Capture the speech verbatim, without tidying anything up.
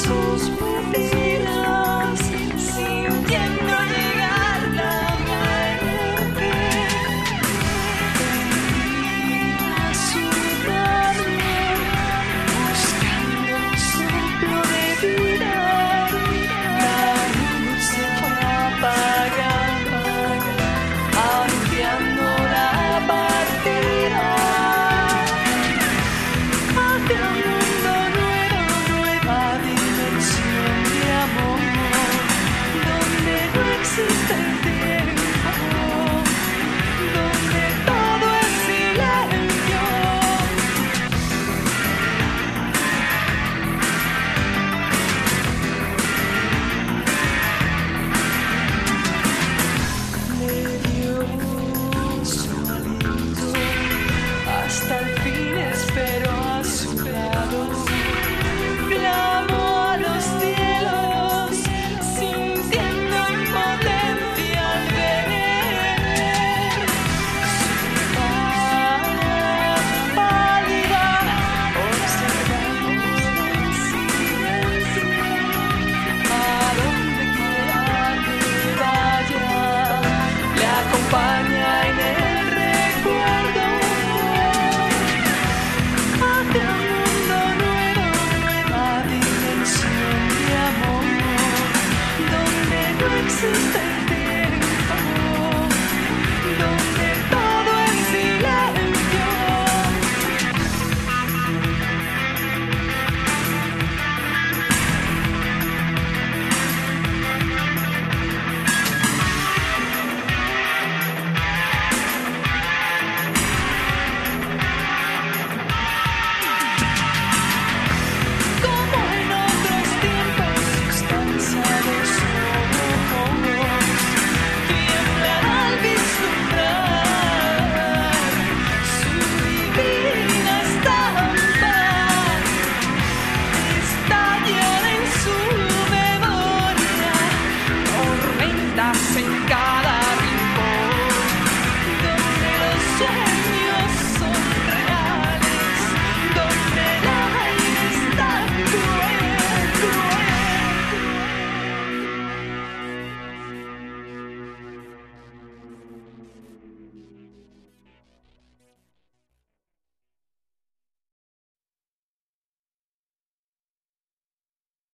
sus mentiras, sintiendo llegar la muerte. Venía a su radio, buscando un soplo de vida. La luz se fue apagando, anunciando la partida. Hacia un mundo nuevo, nueva dimensión de amor, donde no existe el tiempo, donde todo es silencio. Le dio su aliento, hasta el fin esperó a su lado. Clamó a los cielos, sintiendo impotencia al ver su cara pálida. Observamos en silencio, a donde quiera que vaya, le acompaña en el recuerdo. Hacia un mundo nuevo, nueva dimensión de amor, donde no existe el tiempo, donde todo es silencio. Como en otros tiempos, sus cansados ojos tiemblan al vislumbrar su divina estampa. Estallan en su memoria tormentas en cada